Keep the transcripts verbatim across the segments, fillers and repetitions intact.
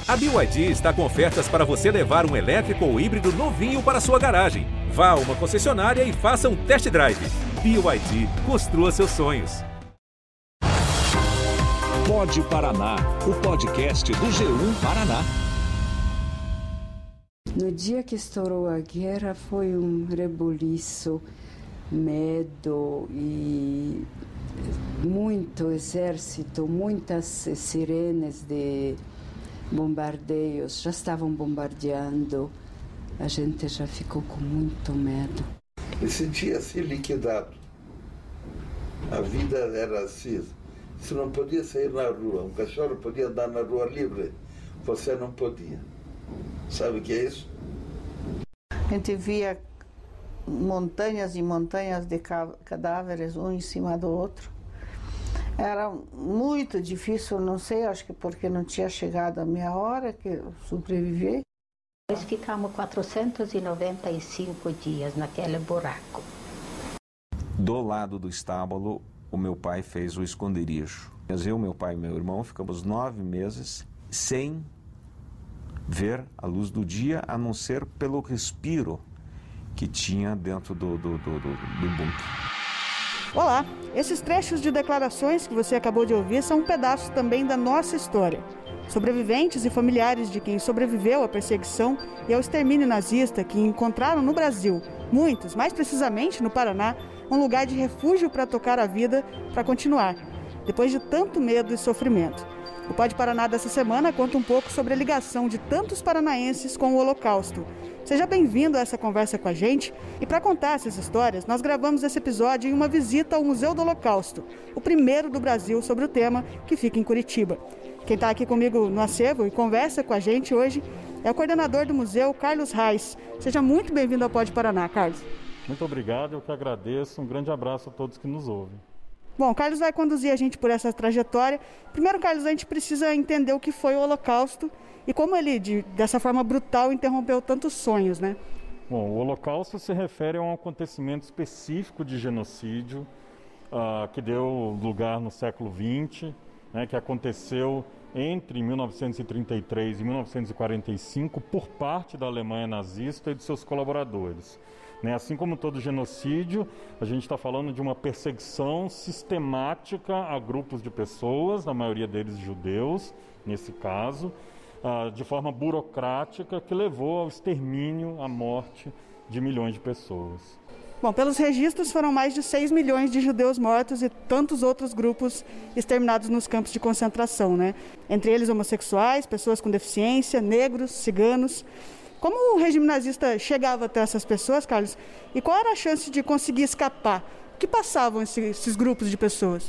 A B Y D está com ofertas para você levar um elétrico ou híbrido novinho para sua garagem. Vá a uma concessionária e faça um test drive. B Y D, construa seus sonhos. Pod Paraná, o podcast do G um Paraná. No dia que estourou a guerra foi um rebuliço, medo e muito exército, muitas sirenes de bombardeios, já estavam bombardeando, a gente já ficou com muito medo. Me sentia-se liquidado. A vida era assim. Você não podia sair na rua, um cachorro podia andar na rua livre, você não podia. Sabe o que é isso? A gente via montanhas e montanhas de cadáveres, um em cima do outro. Era muito difícil, não sei, acho que porque não tinha chegado a minha hora que eu sobrevivi. Nós ficamos quatrocentos e noventa e cinco dias naquele buraco. Do lado do estábulo, o meu pai fez o esconderijo. Eu, meu pai e meu irmão ficamos nove meses sem ver a luz do dia, a não ser pelo respiro que tinha dentro do, do, do, do, do bunker. Olá, esses trechos de declarações que você acabou de ouvir são um pedaço também da nossa história. Sobreviventes e familiares de quem sobreviveu à perseguição e ao extermínio nazista que encontraram no Brasil, muitos, mais precisamente no Paraná, um lugar de refúgio para tocar a vida, para continuar, depois de tanto medo e sofrimento. O Pod Paraná dessa semana conta um pouco sobre a ligação de tantos paranaenses com o Holocausto. Seja bem-vindo a essa conversa com a gente. E para contar essas histórias, nós gravamos esse episódio em uma visita ao Museu do Holocausto, o primeiro do Brasil sobre o tema, que fica em Curitiba. Quem está aqui comigo no acervo e conversa com a gente hoje é o coordenador do museu, Carlos Reis. Seja muito bem-vindo ao Pod Paraná, Carlos. Muito obrigado, eu que agradeço. Um grande abraço a todos que nos ouvem. Bom, o Carlos vai conduzir a gente por essa trajetória. Primeiro, Carlos, a gente precisa entender o que foi o Holocausto e como ele, de, dessa forma brutal, interrompeu tantos sonhos, né? Bom, o Holocausto se refere a um acontecimento específico de genocídio uh, que deu lugar no século vinte, né, que aconteceu entre mil novecentos e trinta e três e mil novecentos e quarenta e cinco por parte da Alemanha nazista e de seus colaboradores. Assim como todo genocídio, a gente está falando de uma perseguição sistemática a grupos de pessoas, na maioria deles judeus, nesse caso, de forma burocrática, que levou ao extermínio, à morte de milhões de pessoas. Bom, pelos registros foram mais de seis milhões de judeus mortos e tantos outros grupos exterminados nos campos de concentração, né? Entre eles homossexuais, pessoas com deficiência, negros, ciganos. Como o regime nazista chegava até essas pessoas, Carlos? E qual era a chance de conseguir escapar? O que passavam esses, esses grupos de pessoas?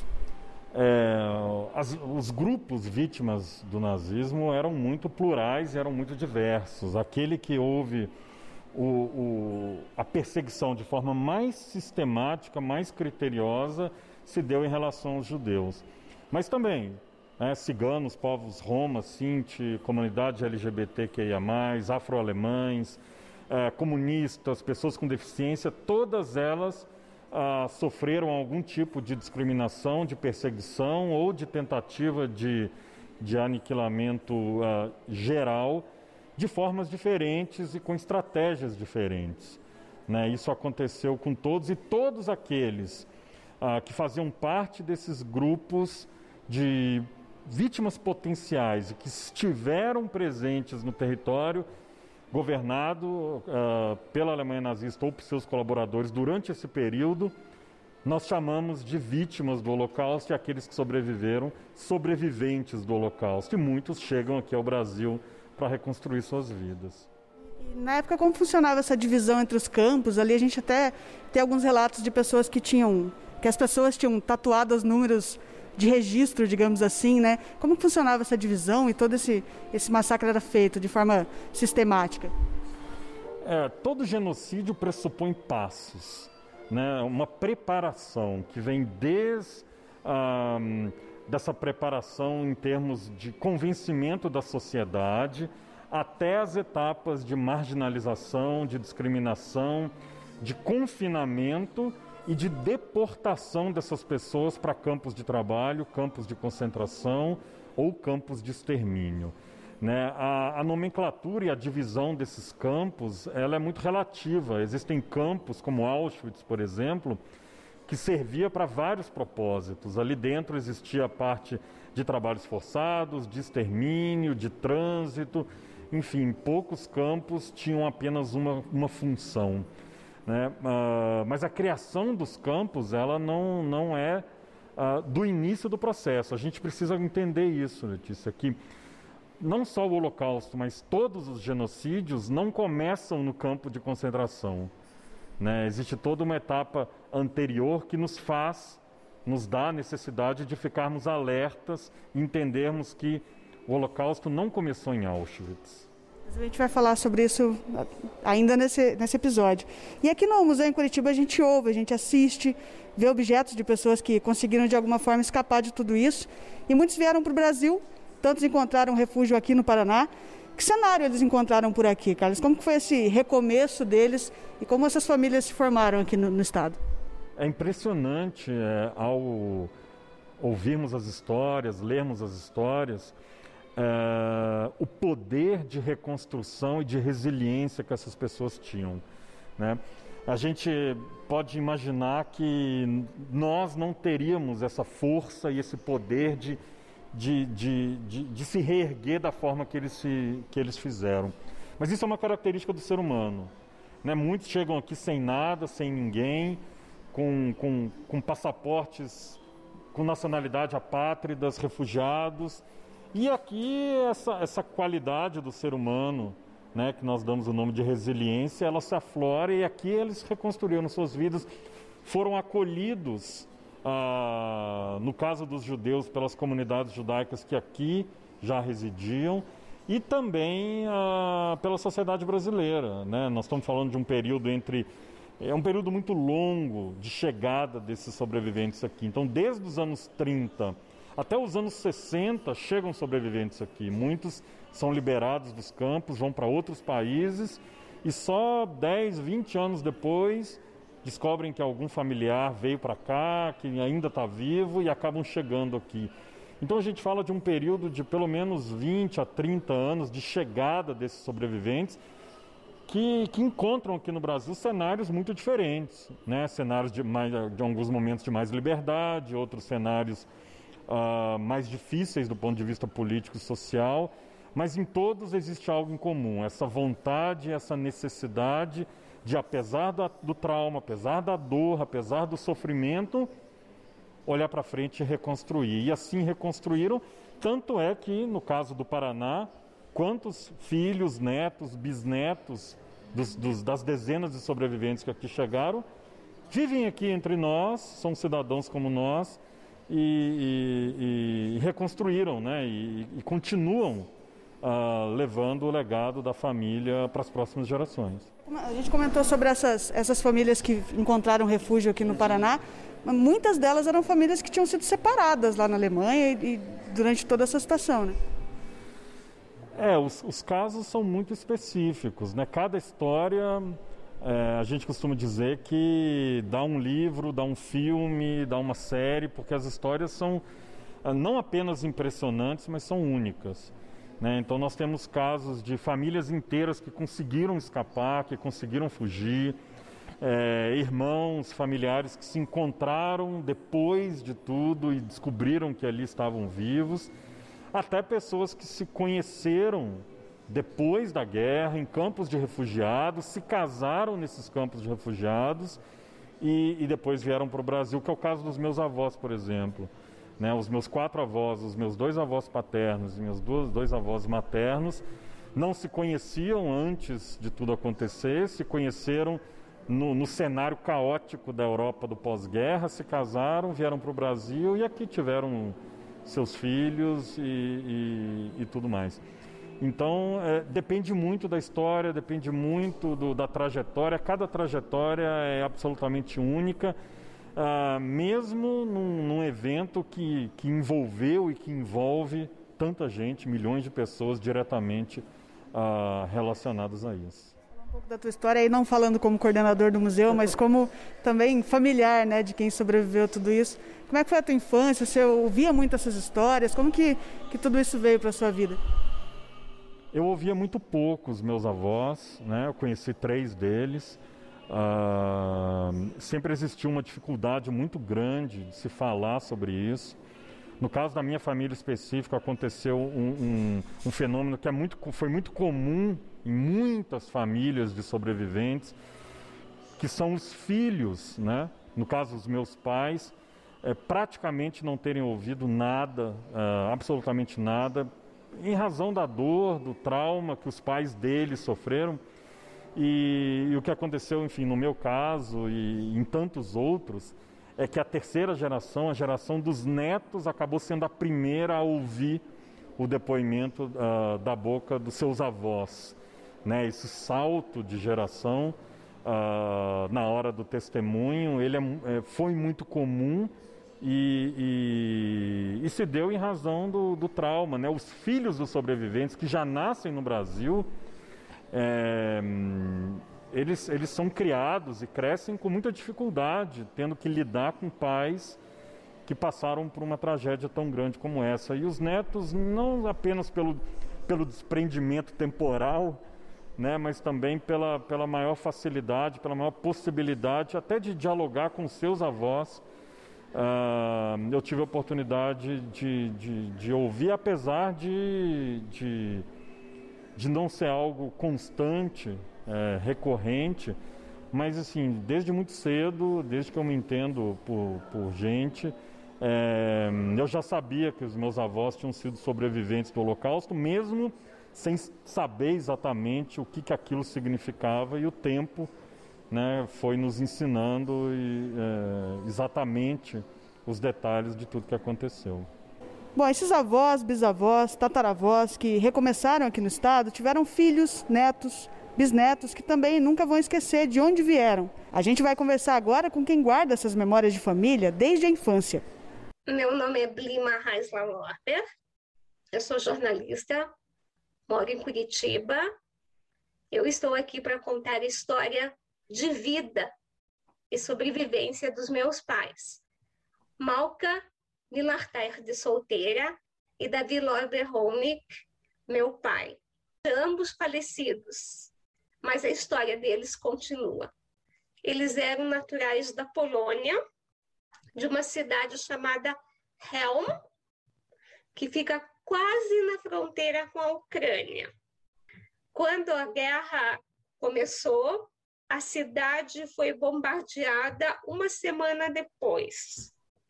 É, as, os grupos vítimas do nazismo eram muito plurais e eram muito diversos. Aquele que houve o, o, a perseguição de forma mais sistemática, mais criteriosa, se deu em relação aos judeus. Mas também... É, ciganos, povos Roma, Sinti, comunidade L G B T Q I A mais, afro-alemães, é, comunistas, pessoas com deficiência, todas elas ah, sofreram algum tipo de discriminação, de perseguição ou de tentativa de, de aniquilamento ah, geral, de formas diferentes e com estratégias diferentes. Né? Isso aconteceu com todos e todos aqueles ah, que faziam parte desses grupos de vítimas potenciais e que estiveram presentes no território governado uh, pela Alemanha nazista ou por seus colaboradores durante esse período, nós chamamos de vítimas do Holocausto e aqueles que sobreviveram, sobreviventes do Holocausto. E muitos chegam aqui ao Brasil para reconstruir suas vidas. E na época, como funcionava essa divisão entre os campos? Ali a gente até tem alguns relatos de pessoas que tinham, que as pessoas tinham tatuado os números de registro, digamos assim, né? Como funcionava essa divisão e todo esse, esse massacre era feito de forma sistemática? É, todo genocídio pressupõe passos, né? Uma preparação que vem desde ah, dessa preparação em termos de convencimento da sociedade até as etapas de marginalização, de discriminação, de confinamento e de deportação dessas pessoas para campos de trabalho, campos de concentração ou campos de extermínio. Né? A, a nomenclatura e a divisão desses campos, ela é muito relativa. Existem campos, como Auschwitz, por exemplo, que servia para vários propósitos. Ali dentro existia a parte de trabalhos forçados, de extermínio, de trânsito, enfim, poucos campos tinham apenas uma, uma função. Né? Uh, mas a criação dos campos, ela não, não é uh, do início do processo. A gente precisa entender isso, Letícia, que não só o Holocausto, mas todos os genocídios não começam no campo de concentração. Né? Existe toda uma etapa anterior que nos faz, nos dá a necessidade de ficarmos alertas e entendermos que o Holocausto não começou em Auschwitz. A gente vai falar sobre isso ainda nesse, nesse episódio. E aqui no Museu em Curitiba a gente ouve, a gente assiste, vê objetos de pessoas que conseguiram de alguma forma escapar de tudo isso. E muitos vieram para o Brasil, tantos encontraram refúgio aqui no Paraná. Que cenário eles encontraram por aqui, Carlos? Como que foi esse recomeço deles e como essas famílias se formaram aqui no, no estado? É impressionante é, ao ouvirmos as histórias, lermos as histórias, é, o poder de reconstrução e de resiliência que essas pessoas tinham. Né? A gente pode imaginar que nós não teríamos essa força e esse poder de De, de, de, de se reerguer da forma que eles, se, que eles fizeram. Mas isso é uma característica do ser humano. Né? Muitos chegam aqui sem nada, sem ninguém, com, com, com passaportes, com nacionalidade apátridas, refugiados. E aqui essa, essa qualidade do ser humano, né, que nós damos o nome de resiliência, ela se aflora e aqui eles reconstruíram suas vidas, foram acolhidos. Ah, no caso dos judeus, pelas comunidades judaicas que aqui já residiam e também ah, pela sociedade brasileira. Né? Nós estamos falando de um período entre... É um período muito longo de chegada desses sobreviventes aqui. Então, desde os anos trinta até os anos sessenta, chegam sobreviventes aqui. Muitos são liberados dos campos, vão para outros países e só dez, vinte anos depois... descobrem que algum familiar veio para cá, que ainda está vivo e acabam chegando aqui. Então a gente fala de um período de pelo menos vinte a trinta anos de chegada desses sobreviventes que, que encontram aqui no Brasil cenários muito diferentes, né? Cenários de, mais, de alguns momentos de mais liberdade, outros cenários uh, mais difíceis do ponto de vista político e social, mas em todos existe algo em comum, essa vontade, essa necessidade de, apesar da, do trauma, apesar da dor, apesar do sofrimento, olhar para frente e reconstruir. E assim reconstruíram, tanto é que, no caso do Paraná, quantos filhos, netos, bisnetos dos, dos, das dezenas de sobreviventes que aqui chegaram, vivem aqui entre nós, são cidadãos como nós, e, e, e reconstruíram, né? e, e continuam Uh, levando o legado da família para as próximas gerações. A gente comentou sobre essas, essas famílias que encontraram refúgio aqui no Paraná, mas muitas delas eram famílias que tinham sido separadas lá na Alemanha e, e durante toda essa situação, né? É, os, os casos são muito específicos, né? Cada história, é, a gente costuma dizer que dá um livro, dá um filme, dá uma série, porque as histórias são uh, não apenas impressionantes, mas são únicas. Né? Então nós temos casos de famílias inteiras que conseguiram escapar, que conseguiram fugir, é, irmãos, familiares que se encontraram depois de tudo e descobriram que ali estavam vivos, até pessoas que se conheceram depois da guerra em campos de refugiados, se casaram nesses campos de refugiados e, e depois vieram para o Brasil, que é o caso dos meus avós, por exemplo. Né, os meus quatro avós, os meus dois avós paternos e meus dois, dois avós maternos não se conheciam antes de tudo acontecer, se conheceram no, no cenário caótico da Europa do pós-guerra, se casaram, vieram para o Brasil e aqui tiveram seus filhos e, e, e tudo mais. Então, é, depende muito da história, depende muito do, da trajetória, cada trajetória é absolutamente única. Uh, mesmo num, num evento que, que envolveu e que envolve tanta gente, milhões de pessoas diretamente uh, relacionadas a isso. Falar um pouco da tua história aí, não falando como coordenador do museu, mas como também familiar, né, de quem sobreviveu a tudo isso. Como é que foi a tua infância? Você ouvia muito essas histórias? Como que, que tudo isso veio para a sua vida? Eu ouvia muito pouco os meus avós, né? Eu conheci três deles. Uh, sempre existiu uma dificuldade muito grande de se falar sobre isso. No caso da minha família específica, aconteceu um, um, um fenômeno que é muito, foi muito comum em muitas famílias de sobreviventes, que são os filhos, né? No caso dos meus pais, é, praticamente não terem ouvido nada, uh, absolutamente nada, em razão da dor, do trauma que os pais deles sofreram. E, e o que aconteceu, enfim, no meu caso e em tantos outros, é que a terceira geração, a geração dos netos, acabou sendo a primeira a ouvir o depoimento uh, da boca dos seus avós, né? Esse salto de geração uh, na hora do testemunho, ele é, foi muito comum e, e, e se deu em razão do, do trauma, né? Os filhos dos sobreviventes que já nascem no Brasil, É, eles, eles são criados e crescem com muita dificuldade, tendo que lidar com pais que passaram por uma tragédia tão grande como essa. E os netos, não apenas pelo, pelo desprendimento temporal, né, mas também pela, pela maior facilidade, pela maior possibilidade até de dialogar com seus avós. Uh, eu tive a oportunidade de, de, de ouvir, apesar de... de de não ser algo constante, é, recorrente, mas assim, desde muito cedo, desde que eu me entendo por, por gente, é, eu já sabia que os meus avós tinham sido sobreviventes do Holocausto, mesmo sem saber exatamente o que, que aquilo significava, e o tempo, né, foi nos ensinando e, é, exatamente os detalhes de tudo que aconteceu. Bom, esses avós, bisavós, tataravós que recomeçaram aqui no estado tiveram filhos, netos, bisnetos que também nunca vão esquecer de onde vieram. A gente vai conversar agora com quem guarda essas memórias de família desde a infância. Meu nome é Blima Reisler Lorber, eu sou jornalista, moro em Curitiba. Eu estou aqui para contar a história de vida e sobrevivência dos meus pais, Malka Nilartair de Solteira e Davi Lorber Holnick, meu pai. Ambos falecidos, mas a história deles continua. Eles eram naturais da Polônia, de uma cidade chamada Helm, que fica quase na fronteira com a Ucrânia. Quando a guerra começou, a cidade foi bombardeada uma semana depois.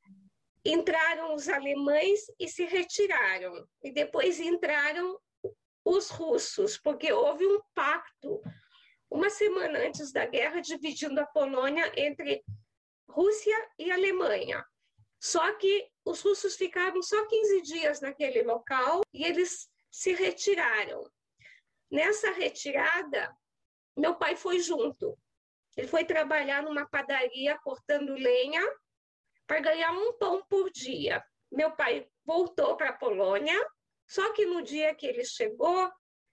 Entraram os alemães e se retiraram. E depois entraram os russos, porque houve um pacto, uma semana antes da guerra, dividindo a Polônia entre Rússia e Alemanha. Só que os russos ficaram só quinze dias naquele local e eles se retiraram. Nessa retirada, meu pai foi junto. Ele foi trabalhar numa padaria cortando lenha para ganhar um pão por dia. Meu pai voltou para a Polônia, só que no dia que ele chegou,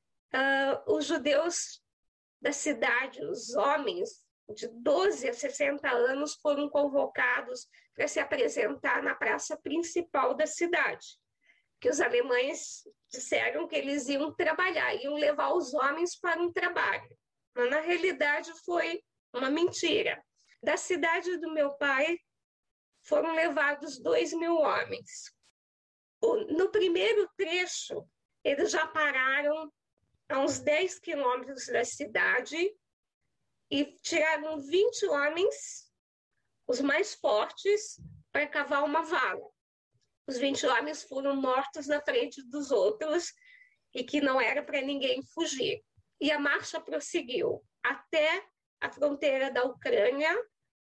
uh, os judeus da cidade, os homens de doze a sessenta anos, foram convocados para se apresentar na praça principal da cidade, que os alemães disseram que eles iam trabalhar, iam levar os homens para um trabalho. Mas, na realidade, foi uma mentira. Da cidade do meu pai, foram levados dois mil homens. No primeiro trecho, eles já pararam a uns dez quilômetros da cidade e tiraram vinte homens, os mais fortes, para cavar uma vala. Os vinte homens foram mortos na frente dos outros e que não era para ninguém fugir. E a marcha prosseguiu até a fronteira da Ucrânia.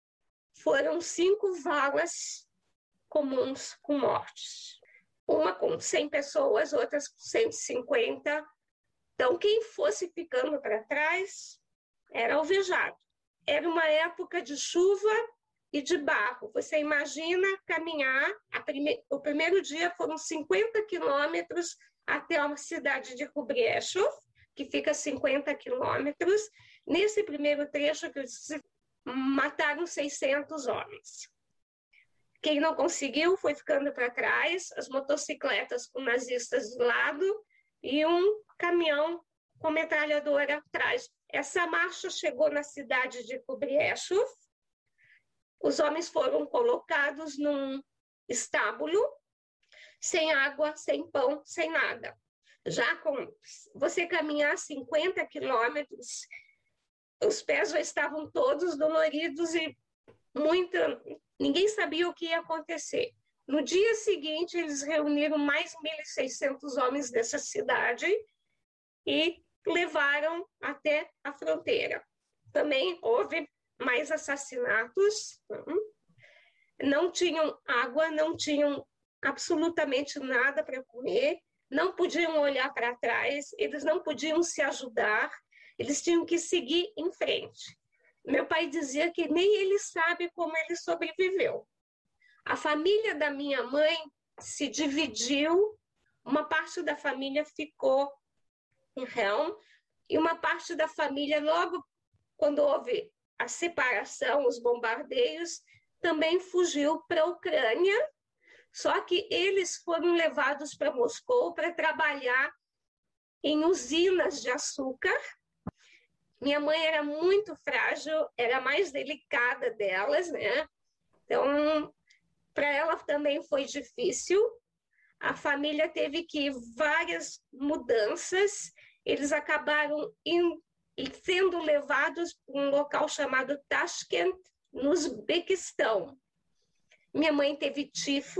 Foram cinco valas comuns com mortes. Uma com cem pessoas, outras com cento e cinquenta. Então, quem fosse ficando para trás era alvejado. Era uma época de chuva e de barro. Você imagina caminhar, a prime... o primeiro dia foram cinquenta quilômetros até a cidade de Kubrieszów, que fica a cinquenta quilômetros. Nesse primeiro trecho, que eu disse, mataram seiscentos homens. Quem não conseguiu foi ficando para trás, as motocicletas com nazistas do lado e um caminhão com metralhadora atrás. Essa marcha chegou na cidade de Kubrieshov. Os homens foram colocados num estábulo, sem água, sem pão, sem nada. Já com você caminhar cinquenta quilômetros, os pés já estavam todos doloridos e muita, ninguém sabia o que ia acontecer. No dia seguinte, eles reuniram mais mil e seiscentos homens dessa cidade e levaram até a fronteira. Também houve mais assassinatos. Não tinham água, não tinham absolutamente nada para comer, não podiam olhar para trás, eles não podiam se ajudar, eles tinham que seguir em frente. Meu pai dizia que nem ele sabe como ele sobreviveu. A família da minha mãe se dividiu, uma parte da família ficou em Helm, e uma parte da família, logo quando houve a separação, os bombardeios, também fugiu para a Ucrânia, só que eles foram levados para Moscou para trabalhar em usinas de açúcar. Minha mãe era muito frágil, era a mais delicada delas, né? Então, para ela também foi difícil. A família teve que ir várias mudanças. Eles acabaram indo, sendo levados para um local chamado Tashkent, no Uzbequistão. Minha mãe teve tifo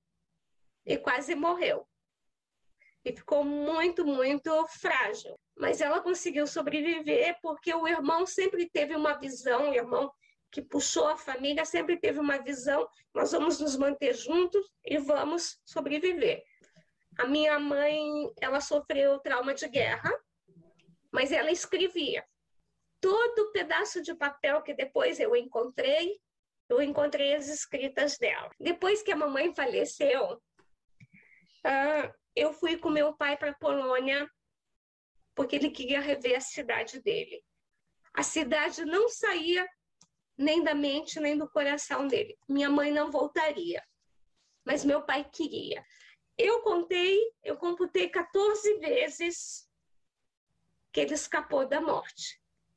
e quase morreu. E ficou muito, muito frágil. Mas ela conseguiu sobreviver porque o irmão sempre teve uma visão, o irmão que puxou a família sempre teve uma visão, nós vamos nos manter juntos e vamos sobreviver. A minha mãe, ela sofreu trauma de guerra, mas ela escrevia. Todo pedaço de papel que depois eu encontrei, eu encontrei as escritas dela. Depois que a mamãe faleceu, uh, eu fui com meu pai para a Polônia, porque ele queria rever a cidade dele. A cidade não saía nem da mente, nem do coração dele. Minha mãe não voltaria, mas meu pai queria. Eu contei, eu computei quatorze vezes que ele escapou da morte.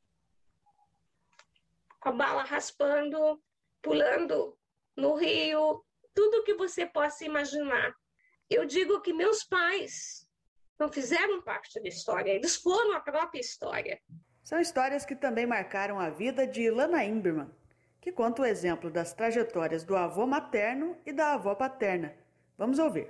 Com a bala raspando, pulando no rio, tudo que você possa imaginar. Eu digo que meus pais não fizeram parte da história, eles foram a própria história. São histórias que também marcaram a vida de Ilana Imberman, que conta o exemplo das trajetórias do avô materno e da avó paterna. Vamos ouvir.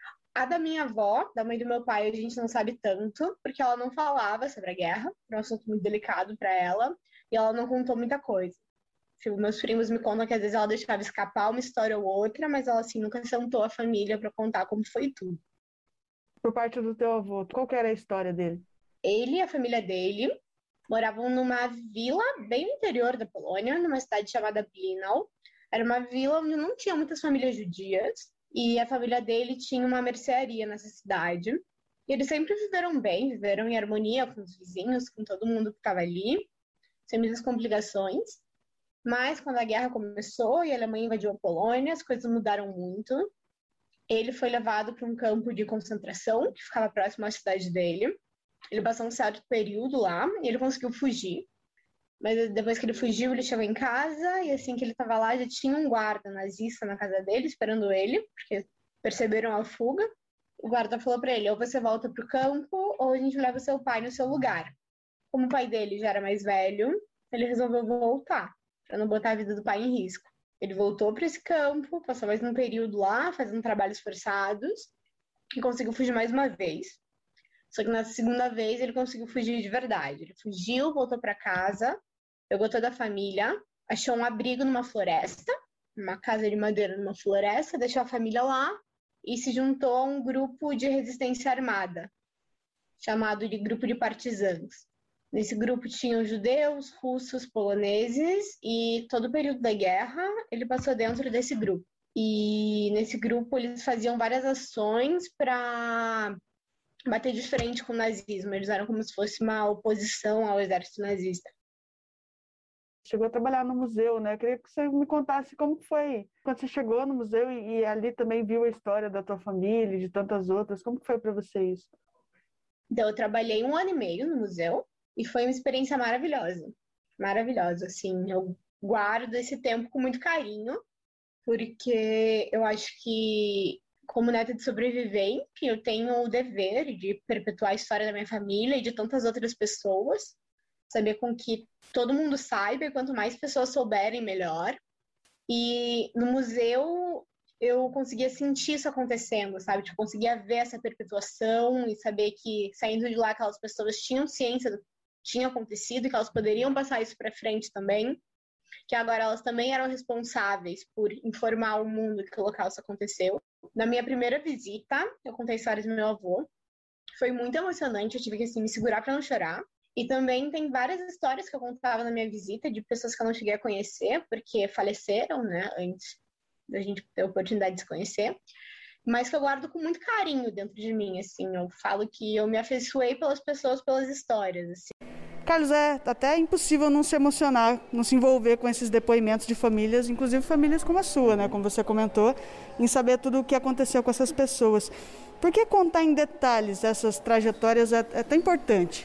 A da minha avó, da mãe do meu pai, a gente não sabe tanto, porque ela não falava sobre a guerra, era um assunto muito delicado para ela, e ela não contou muita coisa. Tipo, meus primos me contam que às vezes ela deixava escapar uma história ou outra, mas ela assim nunca sentou a família para contar como foi tudo. Por parte do teu avô, qual que era a história dele? Ele e a família dele moravam numa vila bem no interior da Polônia, numa cidade chamada Blinau. Era uma vila onde não tinha muitas famílias judias, e a família dele tinha uma mercearia nessa cidade. E eles sempre viveram bem, viveram em harmonia com os vizinhos, com todo mundo que estava ali, sem muitas complicações. Mas quando a guerra começou e a Alemanha invadiu a Polônia, as coisas mudaram muito. Ele foi levado para um campo de concentração, que ficava próximo à cidade dele. Ele passou um certo período lá e ele conseguiu fugir. Mas depois que ele fugiu, ele chegou em casa e assim que ele estava lá, já tinha um guarda nazista na casa dele, esperando ele, porque perceberam a fuga. O guarda falou para ele, ou você volta para o campo, ou a gente leva seu pai no seu lugar. Como o pai dele já era mais velho, ele resolveu voltar, para não botar a vida do pai em risco. Ele voltou para esse campo, passou mais um período lá, fazendo trabalhos forçados, e conseguiu fugir mais uma vez. Só que na segunda vez ele conseguiu fugir de verdade. Ele fugiu, voltou para casa, pegou toda a família, achou um abrigo numa floresta, uma casa de madeira numa floresta, deixou a família lá e se juntou a um grupo de resistência armada, chamado de grupo de partisãs. Nesse grupo tinham judeus, russos, poloneses, e todo o período da guerra ele passou dentro desse grupo. E nesse grupo eles faziam várias ações para bater de frente com o nazismo. Eles eram como se fosse uma oposição ao exército nazista. Chegou a trabalhar no museu, né? Eu queria que você me contasse como foi quando você chegou no museu e, e ali também viu a história da tua família e de tantas outras. Como que foi para você isso? Então, eu trabalhei um ano e meio no museu e foi uma experiência maravilhosa. Maravilhosa, assim. Eu guardo esse tempo com muito carinho, porque eu acho que, como neta de sobrevivente, eu tenho o dever de perpetuar a história da minha família e de tantas outras pessoas, saber com que todo mundo saiba, e quanto mais pessoas souberem, melhor. E no museu eu conseguia sentir isso acontecendo, sabe? Tipo, conseguia ver essa perpetuação e saber que, saindo de lá, aquelas pessoas tinham ciência do que tinha acontecido e que elas poderiam passar isso para frente também, que agora elas também eram responsáveis por informar o mundo que o holocausto aconteceu. Na minha primeira visita, eu contei histórias do meu avô. Foi muito emocionante, eu tive que assim, me segurar para não chorar. E também tem várias histórias que eu contava na minha visita de pessoas que eu não cheguei a conhecer, porque faleceram, né, antes da gente ter a oportunidade de se conhecer, mas que eu guardo com muito carinho dentro de mim, assim. Eu falo que eu me afeiçoei pelas pessoas, pelas histórias, assim. Carlos, é até impossível não se emocionar, não se envolver com esses depoimentos de famílias, inclusive famílias como a sua, né, como você comentou, em saber tudo o que aconteceu com essas pessoas. Por que contar em detalhes essas trajetórias é, é tão importante?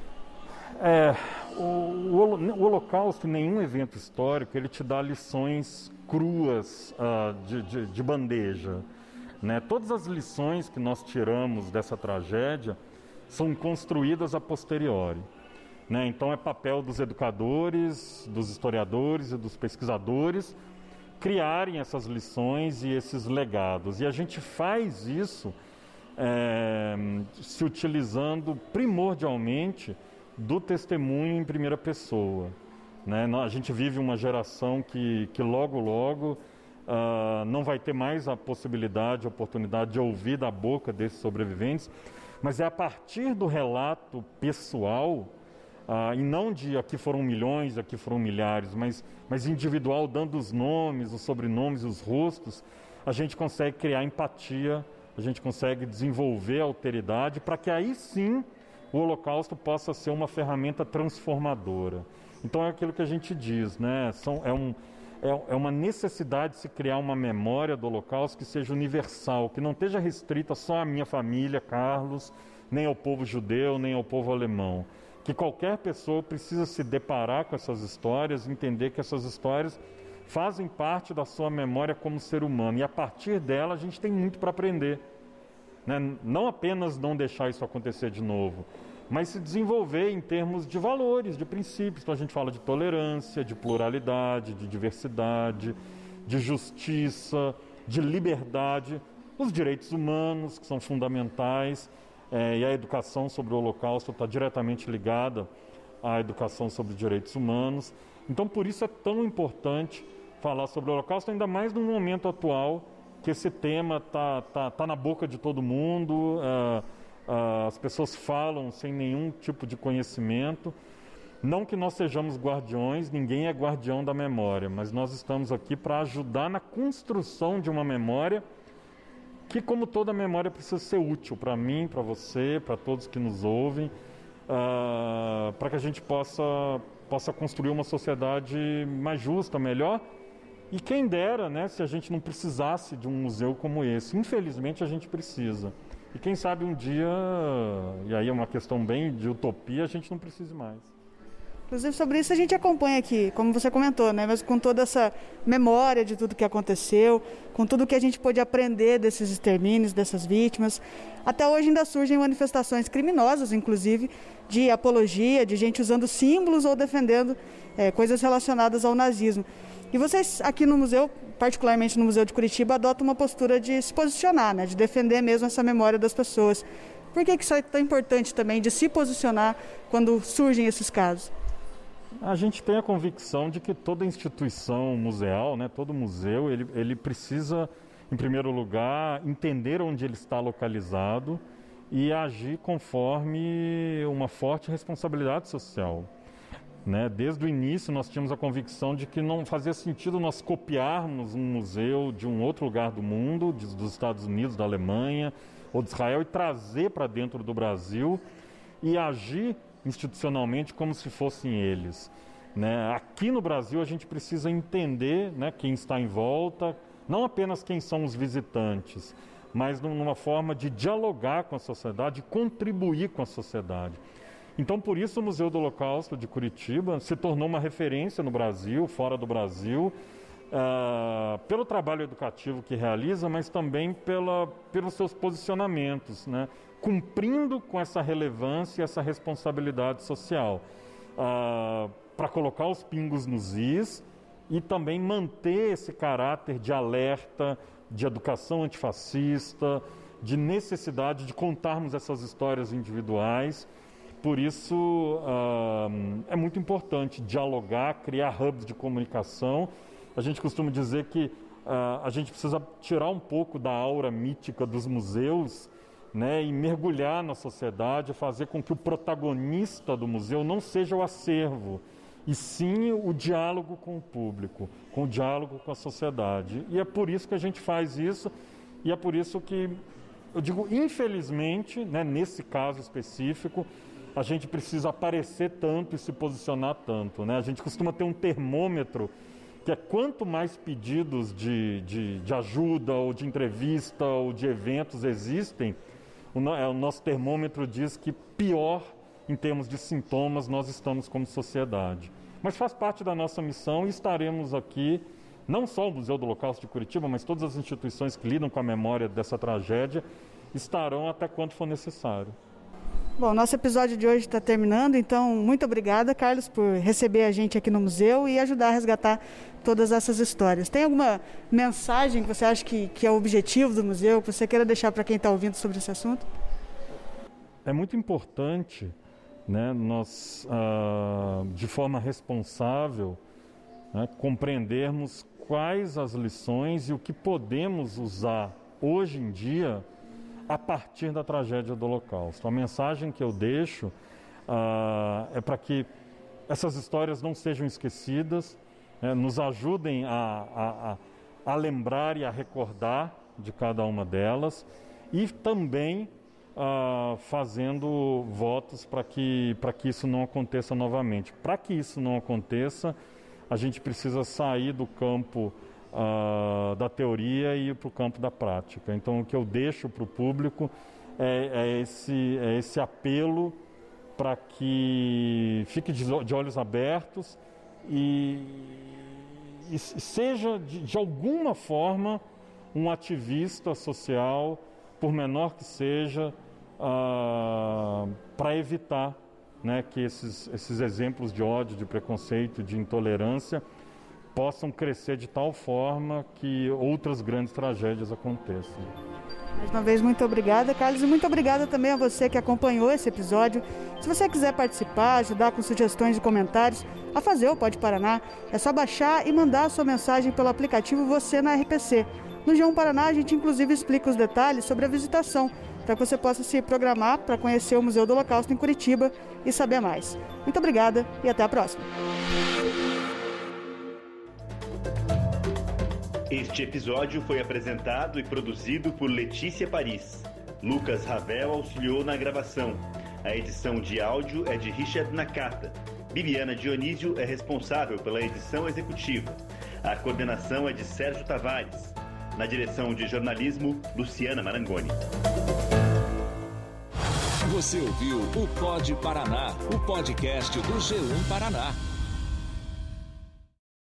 É, o, o, o Holocausto, nenhum evento histórico, ele te dá lições cruas uh, de, de, de bandeja, né? Todas as lições que nós tiramos dessa tragédia são construídas a posteriori, né? Então é papel dos educadores, dos historiadores e dos pesquisadores criarem essas lições e esses legados. E a gente faz isso é, se utilizando primordialmente do testemunho em primeira pessoa, né? A gente vive uma geração que, que logo, logo uh, não vai ter mais a possibilidade, a oportunidade de ouvir da boca desses sobreviventes, mas é a partir do relato pessoal, uh, e não de aqui foram milhões, aqui foram milhares, mas, mas individual, dando os nomes, os sobrenomes, os rostos, a gente consegue criar empatia, a gente consegue desenvolver a alteridade para que aí sim o Holocausto possa ser uma ferramenta transformadora. Então é aquilo que a gente diz, né? São, é, um, é, é uma necessidade de se criar uma memória do Holocausto que seja universal, que não esteja restrita só à minha família, Carlos, nem ao povo judeu, nem ao povo alemão. Que qualquer pessoa precisa se deparar com essas histórias, entender que essas histórias fazem parte da sua memória como ser humano. E a partir dela a gente tem muito para aprender. Não apenas não deixar isso acontecer de novo, mas se desenvolver em termos de valores, de princípios. Então a gente fala de tolerância, de pluralidade, de diversidade, de justiça, de liberdade, os direitos humanos, que são fundamentais, é, e a educação sobre o Holocausto está diretamente ligada à educação sobre direitos humanos. Então por isso é tão importante falar sobre o Holocausto, ainda mais no momento atual, que esse tema está tá, tá na boca de todo mundo, uh, uh, as pessoas falam sem nenhum tipo de conhecimento. Não que nós sejamos guardiões, ninguém é guardião da memória, mas nós estamos aqui para ajudar na construção de uma memória que, como toda memória, precisa ser útil para mim, para você, para todos que nos ouvem, uh, para que a gente possa, possa construir uma sociedade mais justa, melhor. E quem dera, né, se a gente não precisasse de um museu como esse. Infelizmente a gente precisa. E quem sabe um dia, e aí é uma questão bem de utopia, a gente não precise mais. Inclusive sobre isso a gente acompanha aqui, como você comentou, né, mas com toda essa memória de tudo que aconteceu, com tudo que a gente pôde aprender desses extermínios, dessas vítimas. Até hoje ainda surgem manifestações criminosas, inclusive, de apologia, de gente usando símbolos ou defendendo é, coisas relacionadas ao nazismo. E vocês aqui no museu, particularmente no Museu de Curitiba, adotam uma postura de se posicionar, né, de defender mesmo essa memória das pessoas. Por que que isso é tão importante também, de se posicionar quando surgem esses casos? A gente tem a convicção de que toda instituição museal, né, todo museu, ele, ele precisa, em primeiro lugar, entender onde ele está localizado e agir conforme uma forte responsabilidade social. Né? Desde o início nós tínhamos a convicção de que não fazia sentido nós copiarmos um museu de um outro lugar do mundo, de, dos Estados Unidos, da Alemanha ou de Israel, e trazer para dentro do Brasil e agir institucionalmente como se fossem eles. Né? Aqui no Brasil a gente precisa entender, né, quem está em volta, não apenas quem são os visitantes, mas numa forma de dialogar com a sociedade, contribuir com a sociedade. Então, por isso, o Museu do Holocausto de Curitiba se tornou uma referência no Brasil, fora do Brasil, uh, pelo trabalho educativo que realiza, mas também pela, pelos seus posicionamentos, né? Cumprindo com essa relevância e essa responsabilidade social, uh, para colocar os pingos nos is e também manter esse caráter de alerta, de educação antifascista, de necessidade de contarmos essas histórias individuais. Por isso, uh, é muito importante dialogar, criar hubs de comunicação. A gente costuma dizer que uh, a gente precisa tirar um pouco da aura mítica dos museus, né, e mergulhar na sociedade, fazer com que o protagonista do museu não seja o acervo, e sim o diálogo com o público, com o diálogo com a sociedade. E é por isso que a gente faz isso, e é por isso que, eu digo, infelizmente, né, nesse caso específico, a gente precisa aparecer tanto e se posicionar tanto, né? A gente costuma ter um termômetro, que é quanto mais pedidos de, de, de ajuda, ou de entrevista, ou de eventos existem, o, no, o nosso termômetro diz que pior, em termos de sintomas, nós estamos como sociedade. Mas faz parte da nossa missão e estaremos aqui, não só o Museu do Holocausto de Curitiba, mas todas as instituições que lidam com a memória dessa tragédia, estarão até quanto for necessário. Bom, nosso episódio de hoje está terminando, então muito obrigada, Carlos, por receber a gente aqui no museu e ajudar a resgatar todas essas histórias. Tem alguma mensagem que você acha que, que é o objetivo do museu, que você queira deixar para quem está ouvindo sobre esse assunto? É muito importante, né, nós, ah, de forma responsável, né, compreendermos quais as lições e o que podemos usar hoje em dia a partir da tragédia do Holocausto. A mensagem que eu deixo uh, é para que essas histórias não sejam esquecidas, né, nos ajudem a, a, a, a lembrar e a recordar de cada uma delas e também uh, fazendo votos para que, para que isso não aconteça novamente. Para que isso não aconteça, a gente precisa sair do campo Uh, da teoria e ir para o campo da prática. Então, o que eu deixo para o público é, é, esse, é esse apelo para que fique de, de olhos abertos e, e seja, de, de alguma forma, um ativista social, por menor que seja, uh, para evitar, né, que esses, esses exemplos de ódio, de preconceito, de intolerância possam crescer de tal forma que outras grandes tragédias aconteçam. Mais uma vez, muito obrigada, Carlos, e muito obrigada também a você que acompanhou esse episódio. Se você quiser participar, ajudar com sugestões e comentários, a fazer o Pode Paraná, é só baixar e mandar a sua mensagem pelo aplicativo Você na R P C. No G um Paraná, a gente inclusive explica os detalhes sobre a visitação, para que você possa se programar para conhecer o Museu do Holocausto em Curitiba e saber mais. Muito obrigada e até a próxima. Este episódio foi apresentado e produzido por Letícia Paris. Lucas Ravel auxiliou na gravação. A edição de áudio é de Richard Nakata. Bibiana Dionísio é responsável pela edição executiva. A coordenação é de Sérgio Tavares. Na direção de jornalismo, Luciana Marangoni. Você ouviu o Pode Paraná, o podcast do G um Paraná.